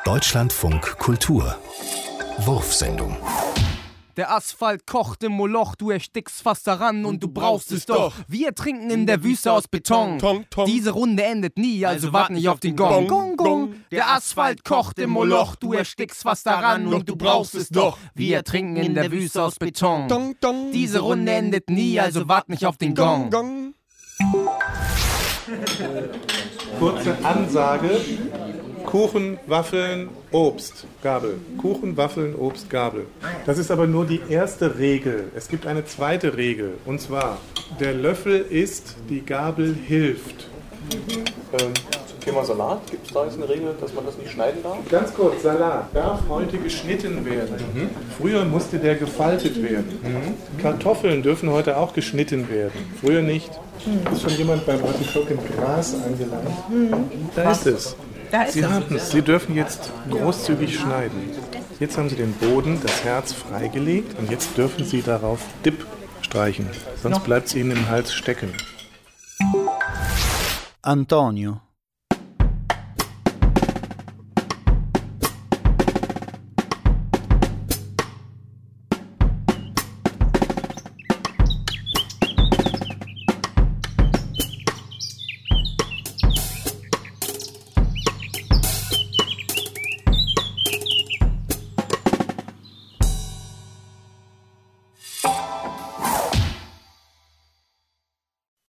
Deutschlandfunk Kultur Wurfsendung. Der Asphalt kocht im Moloch, du erstickst fast daran und du brauchst es doch. Wir trinken in der Wüste aus Beton. Diese Runde endet nie, also wart nicht auf den Gong. Gong, gong. Der Asphalt kocht im Moloch, du erstickst fast daran und du brauchst es doch. Wir trinken in der Wüste aus Beton. Diese Runde endet nie, also wart nicht auf den Gong. Kurze Ansage: Kuchen, Waffeln, Obst, Gabel. Kuchen, Waffeln, Obst, Gabel. Das ist aber nur die erste Regel. Es gibt eine zweite Regel. Und zwar, der Löffel isst, die Gabel hilft. Zum Thema Salat, gibt es da jetzt eine Regel, dass man das nicht schneiden darf? Ganz kurz, Salat darf heute geschnitten werden. Früher musste der gefaltet werden. Kartoffeln dürfen heute auch geschnitten werden. Früher nicht. Ist schon jemand beim Martin Koch im Gras angelangt? Da ist es. Sie haben es. Sie dürfen jetzt großzügig schneiden. Jetzt haben Sie den Boden, das Herz freigelegt und jetzt dürfen Sie darauf Dip streichen. Sonst bleibt es Ihnen im Hals stecken. Antonio